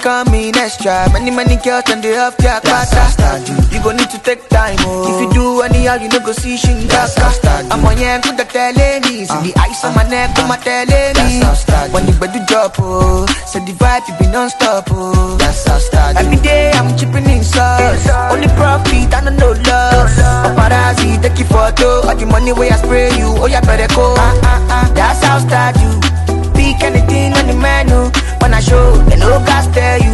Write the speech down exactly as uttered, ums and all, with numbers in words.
becoming extra. Many, many girls and they have their kata. You gon' need to take time, oh. If you do anyhow, you no go see shingaka. I'm on yeah, good at telling me. See the ice on my neck, come my telling me. When you better drop, oh. So the vibe, you be non-stop, oh. That's how start. Every day, I'm chipping in sauce. Only profit, I don't know loss. Paparazzi, take your photo. All the money where I spray you, oh, you better go. Ah, ah, ah. That's how start you. Pick anything on the menu. When I show, they no gas tell you.